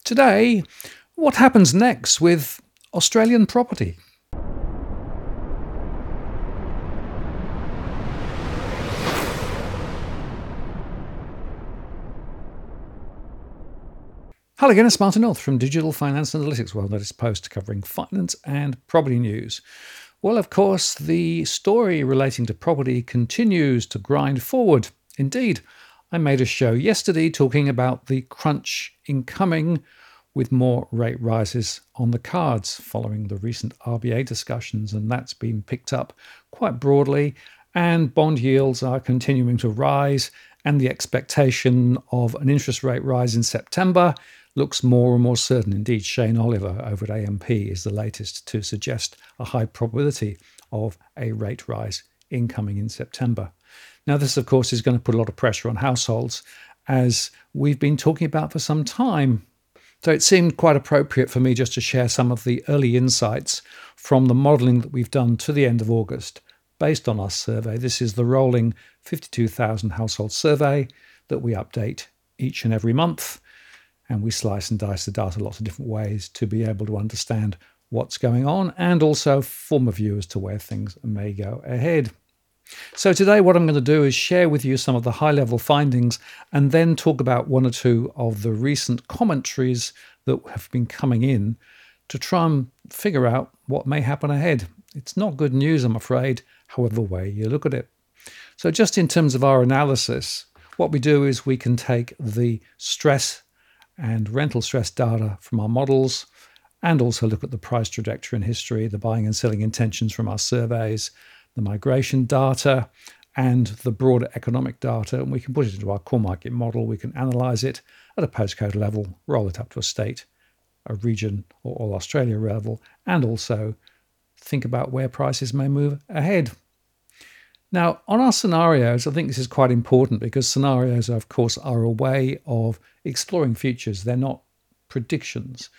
Today, what happens next with Australian property? Hello again, it's Martin North from Digital Finance Analytics, well, latest post covering finance and property news. Well, of course, the story relating to property continues to grind forward. Indeed, I made a show yesterday talking about the crunch incoming with more rate rises on the cards following the recent RBA discussions, and that's been picked up quite broadly, and bond yields are continuing to rise, and the expectation of an interest rate rise in September looks more and more certain. Indeed, Shane Oliver over at AMP is the latest to suggest a high probability of a rate rise incoming in September. Now, this, of course, is going to put a lot of pressure on households, as we've been talking about for some time. So it seemed quite appropriate for me just to share some of the early insights from the modelling that we've done to the end of August based on our survey. This is the rolling 52,000 household survey that we update each and every month. And we slice and dice the data lots of different ways to be able to understand what's going on and also form a view as to where things may go ahead. So today what I'm going to do is share with you some of the high-level findings and then talk about one or two of the recent commentaries that have been coming in to try and figure out what may happen ahead. It's not good news, I'm afraid, however way you look at it. So just in terms of our analysis, what we do is we can take the stress and rental stress data from our models and also look at the price trajectory in history, the buying and selling intentions from our surveys, the migration data and the broader economic data, and we can put it into our core market model. We can analyse it at a postcode level, roll it up to a state, a region or all Australia level, and also think about where prices may move ahead. Now, on our scenarios, I think this is quite important because scenarios, of course, are a way of exploring futures. They're not predictions.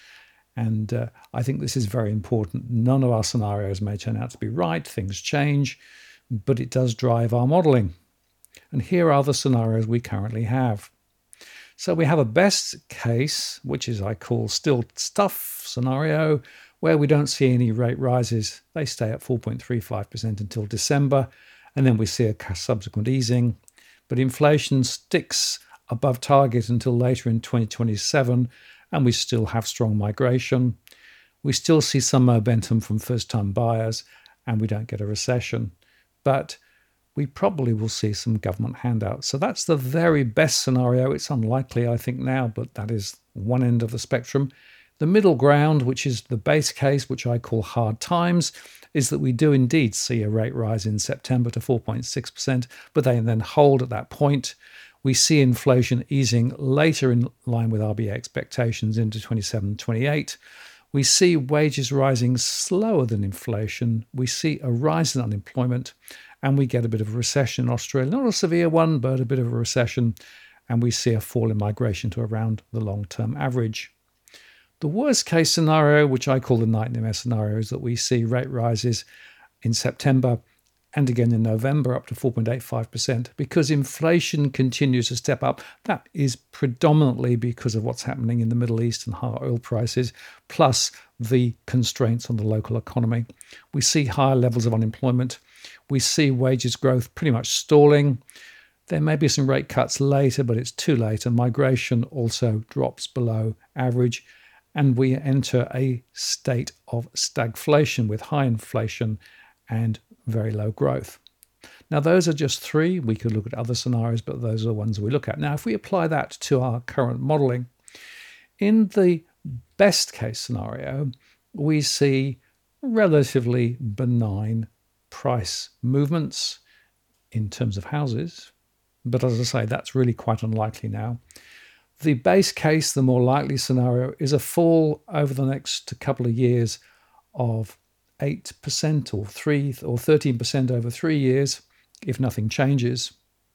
And I think this is very important. None of our scenarios may turn out to be right. Things change, but it does drive our modelling. And here are the scenarios we currently have. So we have a best case, which is I call still stuff scenario, where we don't see any rate rises. They stay at 4.35% until December. And then we see a subsequent easing. But inflation sticks above target until later in 2027, and we still have strong migration. We still see some momentum from first-time buyers, and we don't get a recession. But we probably will see some government handouts. So that's the very best scenario. It's unlikely, I think, now, but that is one end of the spectrum. The middle ground, which is the base case, which I call hard times, is that we do indeed see a rate rise in September to 4.6%, but they then hold at that point. We see inflation easing later in line with RBA expectations into 27-28. We see wages rising slower than inflation. We see a rise in unemployment, and we get a bit of a recession in Australia. Not a severe one, but a bit of a recession, and we see a fall in migration to around the long-term average. The worst case scenario, which I call the nightmare scenario, is that we see rate rises in September and again in November up to 4.85% because inflation continues to step up. That is predominantly because of what's happening in the Middle East and higher oil prices, plus the constraints on the local economy. We see higher levels of unemployment. We see wages growth pretty much stalling. There may be some rate cuts later, but it's too late, and migration also drops below average. And we enter a state of stagflation with high inflation and very low growth. Now, those are just three. We could look at other scenarios, but those are the ones we look at. Now, if we apply that to our current modelling, in the best case scenario, we see relatively benign price movements in terms of houses. But as I say, that's really quite unlikely now. The base case, the more likely scenario, is a fall over the next couple of years of 8% or 13% over 3 years, if nothing changes.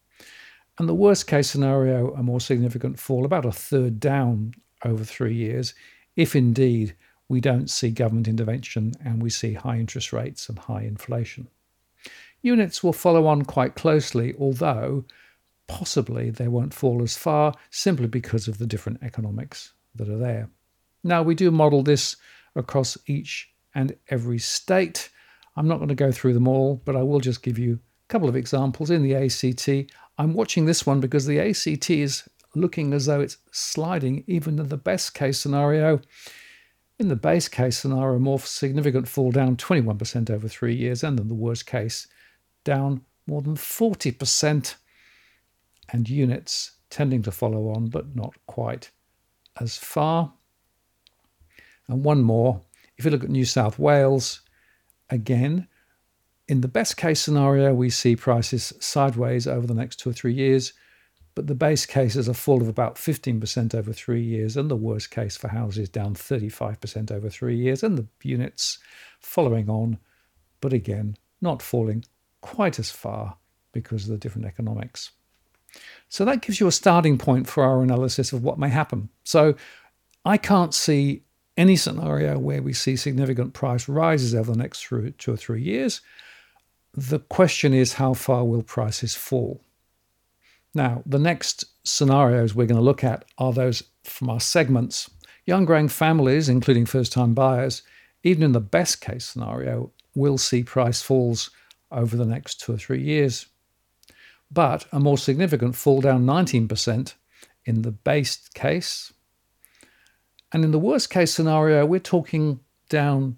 And the worst case scenario, a more significant fall, about a third down over 3 years, if indeed we don't see government intervention and we see high interest rates and high inflation. Units will follow on quite closely, although possibly they won't fall as far simply because of the different economics that are there. Now, we do model this across each and every state. I'm not going to go through them all, but I will just give you a couple of examples. In the ACT, I'm watching this one because the ACT is looking as though it's sliding even in the best case scenario. In the base case scenario, a more significant fall, down 21% over 3 years, and in the worst case, down more than 40%, and units tending to follow on, but not quite as far. And one more, if you look at New South Wales, again, in the best case scenario, we see prices sideways over the next 2 or 3 years, but the base case is a fall of about 15% over 3 years, and the worst case for houses down 35% over 3 years, and the units following on, but again, not falling quite as far because of the different economics. So that gives you a starting point for our analysis of what may happen. So I can't see any scenario where we see significant price rises over the next 2 or 3 years. The question is, how far will prices fall? Now, the next scenarios we're going to look at are those from our segments. Young growing families, including first-time buyers, even in the best case scenario, will see price falls over the next 2 or 3 years. But a more significant fall, down 19% in the base case. And in the worst case scenario, we're talking down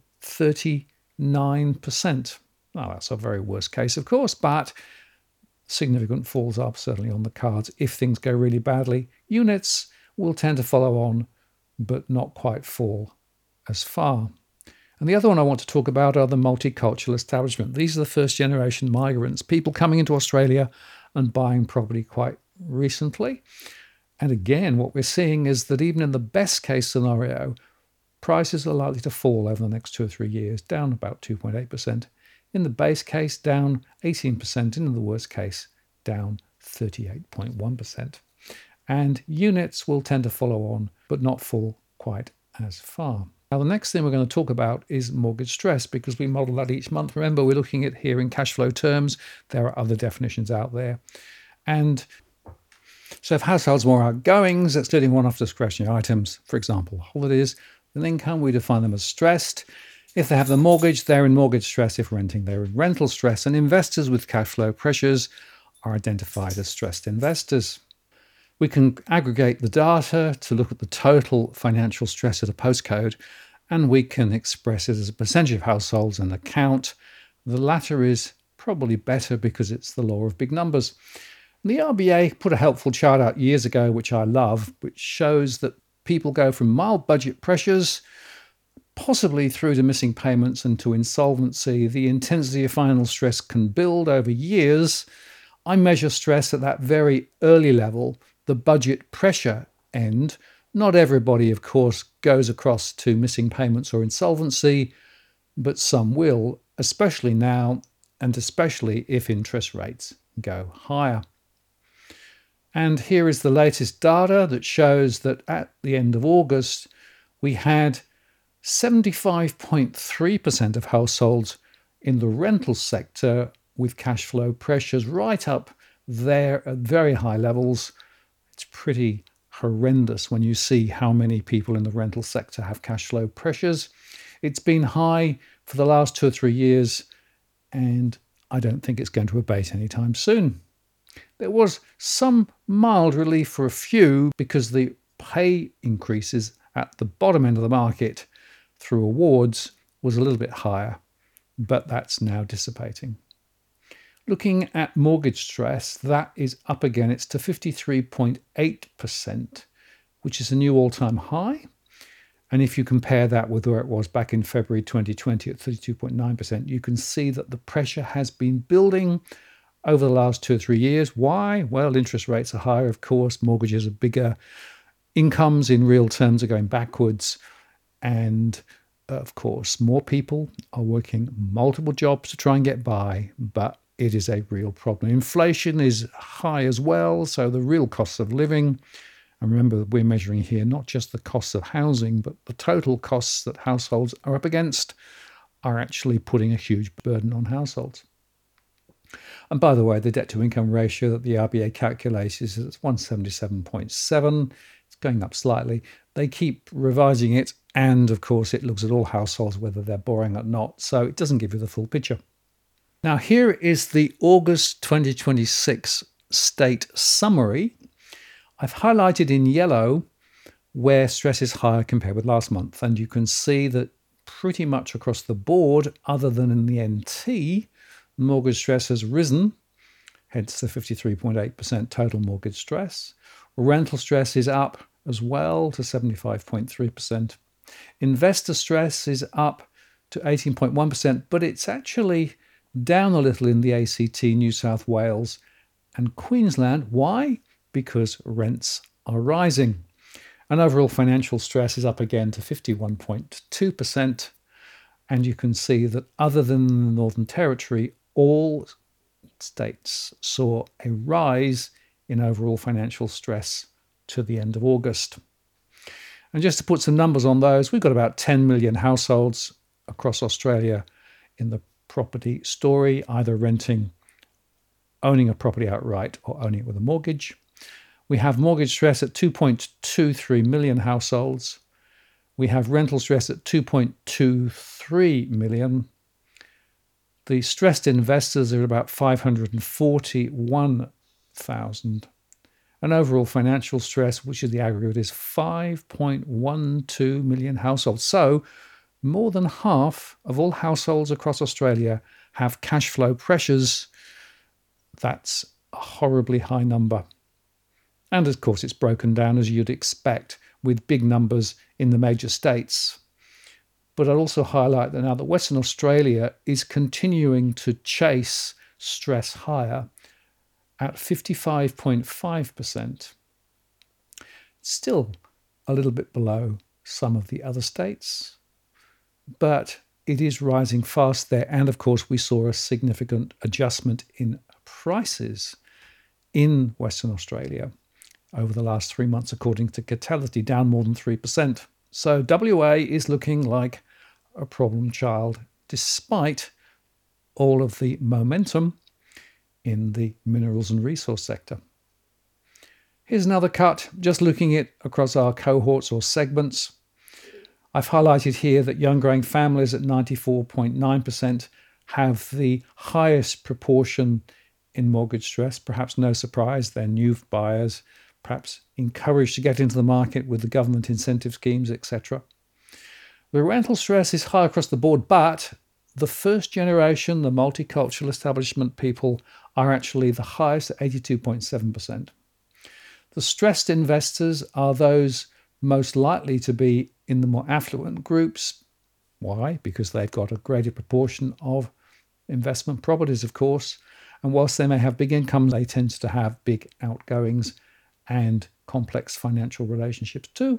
39%. Now, that's a very worst case, of course, but significant falls are certainly on the cards if things go really badly. Units will tend to follow on, but not quite fall as far. And the other one I want to talk about are the multicultural establishment. These are the first generation migrants, people coming into Australia and buying property quite recently. And again, what we're seeing is that even in the best case scenario, prices are likely to fall over the next 2 or 3 years, down about 2.8%. In the base case, down 18%, and in the worst case, down 38.1%. And units will tend to follow on, but not fall quite as far. Now, the next thing we're going to talk about is mortgage stress, because we model that each month. Remember, we're looking at here in cash flow terms. There are other definitions out there. And so if households more outgoings, excluding one-off discretionary items, for example, holidays and income, we define them as stressed. If they have the mortgage, they're in mortgage stress. If renting, they're in rental stress. And investors with cash flow pressures are identified as stressed investors. We can aggregate the data to look at the total financial stress at a postcode, and we can express it as a percentage of households and account. The latter is probably better because it's the law of big numbers. The RBA put a helpful chart out years ago, which I love, which shows that people go from mild budget pressures, possibly through to missing payments and to insolvency. The intensity of financial stress can build over years. I measure stress at that very early level, the budget pressure end. Not everybody, of course, goes across to missing payments or insolvency, but some will, especially now, and especially if interest rates go higher. And here is the latest data that shows that at the end of August, we had 75.3% of households in the rental sector with cash flow pressures right up there at very high levels. It's pretty horrendous when you see how many people in the rental sector have cash flow pressures. It's been high for the last 2 or 3 years, and I don't think it's going to abate anytime soon. There was some mild relief for a few because the pay increases at the bottom end of the market through awards was a little bit higher, but that's now dissipating. Looking at mortgage stress, that is up again. It's to 53.8%, which is a new all-time high. And if you compare that with where it was back in February 2020 at 32.9%, you can see that the pressure has been building over the last 2 or 3 years. Why? Well, interest rates are higher, of course. Mortgages are bigger. Incomes in real terms are going backwards. And of course, more people are working multiple jobs to try and get by, but it is a real problem. Inflation is high as well, so the real costs of living, and remember we're measuring here not just the costs of housing, but the total costs that households are up against are actually putting a huge burden on households. And by the way, the debt to income ratio that the RBA calculates is 177.7. It's going up slightly. They keep revising it, and of course it looks at all households, whether they're borrowing or not, so it doesn't give you the full picture. Now here is the August 2026 state summary. I've highlighted in yellow where stress is higher compared with last month, and you can see that pretty much across the board, other than in the NT, mortgage stress has risen, hence the 53.8% total mortgage stress. Rental stress is up as well to 75.3%. Investor stress is up to 18.1%, but it's actually down a little in the ACT, New South Wales and Queensland. Why? Because rents are rising. And overall financial stress is up again to 51.2%. And you can see that other than the Northern Territory, all states saw a rise in overall financial stress to the end of August. And just to put some numbers on those, we've got about 10 million households across Australia in the property story, either renting, owning a property outright, or owning it with a mortgage. We have mortgage stress at 2.23 million households. We have rental stress at 2.23 million. The stressed investors are about 541,000. And overall financial stress, which is the aggregate, is 5.12 million households. So more than half of all households across Australia have cash flow pressures. That's a horribly high number. And of course, it's broken down as you'd expect, with big numbers in the major states. But I'd also highlight that now that Western Australia is continuing to chase stress higher at 55.5%. Still a little bit below some of the other states, but it is rising fast there. And of course, we saw a significant adjustment in prices in Western Australia over the last 3 months, according to Catality, down more than 3%. So WA is looking like a problem child, despite all of the momentum in the minerals and resource sector. Here's another cut, just looking at across our cohorts or segments. I've highlighted here that young growing families at 94.9% have the highest proportion in mortgage stress. Perhaps no surprise, they're new buyers, perhaps encouraged to get into the market with the government incentive schemes, etc. The rental stress is high across the board, but the first generation, the multicultural establishment people, are actually the highest at 82.7%. The stressed investors are those most likely to be in the more affluent groups. Why? Because they've got a greater proportion of investment properties, of course. And whilst they may have big incomes, they tend to have big outgoings and complex financial relationships too.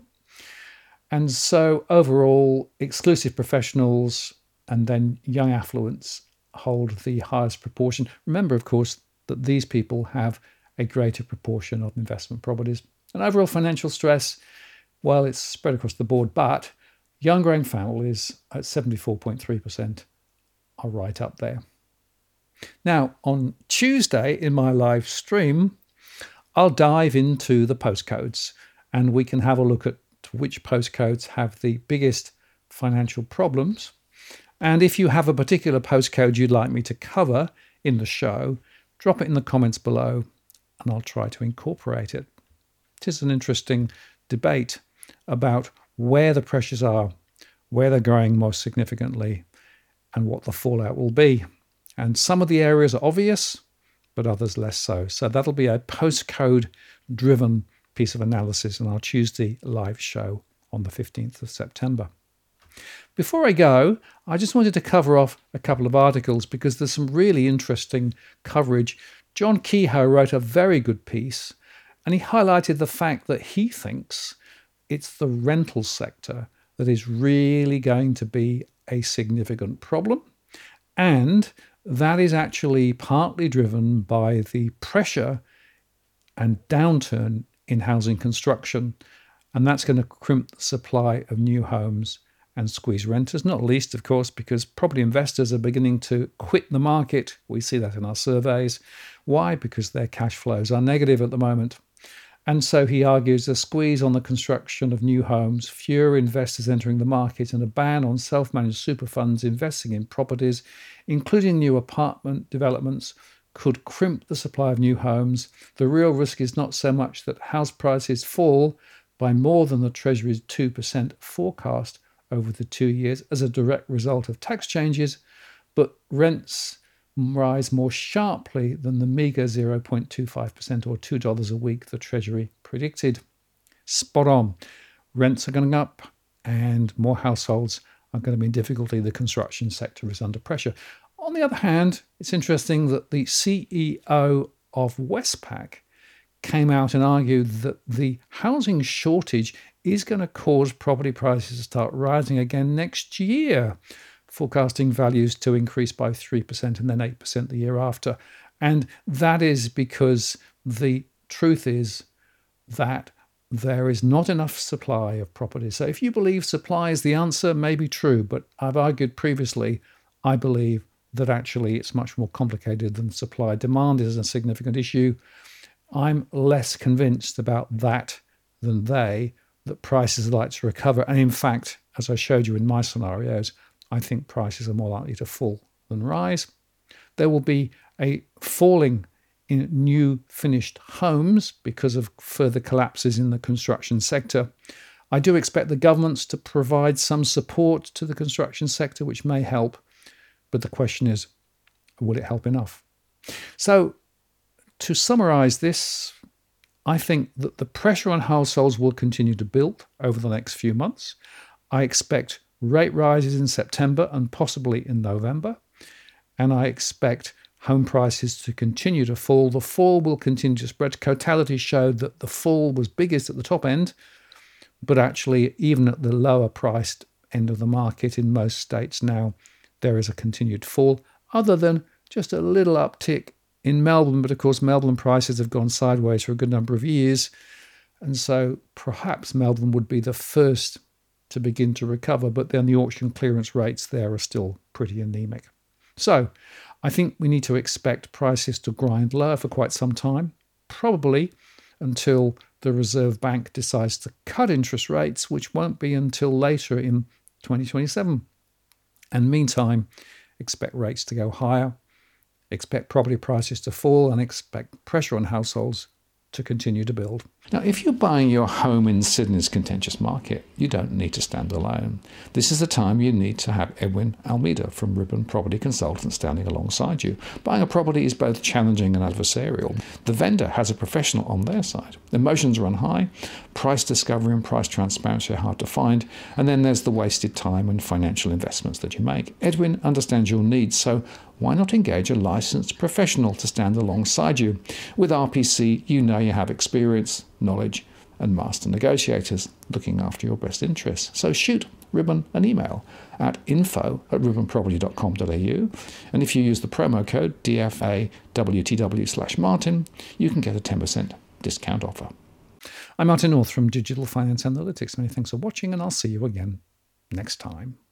And so overall, exclusive professionals and then young affluents hold the highest proportion. Remember, of course, that these people have a greater proportion of investment properties. And overall financial stress, well, it's spread across the board, but young growing families at 74.3% are right up there. Now, on Tuesday in my live stream, I'll dive into the postcodes and we can have a look at which postcodes have the biggest financial problems. And if you have a particular postcode you'd like me to cover in the show, drop it in the comments below and I'll try to incorporate it. It is an interesting debate about where the pressures are, where they're growing most significantly, and what the fallout will be. And some of the areas are obvious, but others less so. So that'll be a postcode-driven piece of analysis in our Tuesday live show on the 15th of September. Before I go, I just wanted to cover off a couple of articles because there's some really interesting coverage. John Kehoe wrote a very good piece, and he highlighted the fact that he thinks it's the rental sector that is really going to be a significant problem. And that is actually partly driven by the pressure and downturn in housing construction. And that's going to crimp the supply of new homes and squeeze renters, not least, of course, because property investors are beginning to quit the market. We see that in our surveys. Why? Because their cash flows are negative at the moment. And so he argues a squeeze on the construction of new homes, fewer investors entering the market, and a ban on self-managed super funds investing in properties, including new apartment developments, could crimp the supply of new homes. The real risk is not so much that house prices fall by more than the Treasury's 2% forecast over the 2 years as a direct result of tax changes, but rents rise more sharply than the meagre 0.25% or $2 a week the Treasury predicted. Spot on. Rents are going up and more households are going to be in difficulty. The construction sector is under pressure. On the other hand, it's interesting that the CEO of Westpac came out and argued that the housing shortage is going to cause property prices to start rising again next year, forecasting values to increase by 3% and then 8% the year after. And that is because the truth is that there is not enough supply of property. So if you believe supply is the answer, may be true, but I've argued previously, I believe that actually it's much more complicated than supply. Demand is a significant issue. I'm less convinced about that than they, that prices are likely to recover. And in fact, as I showed you in my scenarios, I think prices are more likely to fall than rise. There will be a falling in new finished homes because of further collapses in the construction sector. I do expect the governments to provide some support to the construction sector, which may help. But the question is, will it help enough? So to summarize this, I think that the pressure on households will continue to build over the next few months. I expect rate rises in September and possibly in November. And I expect home prices to continue to fall. The fall will continue to spread. Cotality showed that the fall was biggest at the top end, but actually even at the lower priced end of the market in most states now, there is a continued fall, other than just a little uptick in Melbourne. But of course, Melbourne prices have gone sideways for a good number of years. And so perhaps Melbourne would be the first to begin to recover, but then the auction clearance rates there are still pretty anemic. So I think we need to expect prices to grind lower for quite some time, probably until the Reserve Bank decides to cut interest rates, which won't be until later in 2027. And meantime, expect rates to go higher, expect property prices to fall, and expect pressure on households to continue to build. Now, if you're buying your home in Sydney's contentious market, you don't need to stand alone. This is the time you need to have Edwin Almeida from Ribbon Property Consultants standing alongside you. Buying a property is both challenging and adversarial. The vendor has a professional on their side. Emotions run high, price discovery and price transparency are hard to find, and then there's the wasted time and financial investments that you make. Edwin understands your needs, so why not engage a licensed professional to stand alongside you? With RPC, you know you have experience, knowledge, and master negotiators looking after your best interests. So shoot Ribbon an email at info@ribbonproperty.com.au, and if you use the promo code DFAWTW/Martin, you can get a 10% discount offer. I'm Martin North from Digital Finance Analytics. Many thanks for watching, and I'll see you again next time.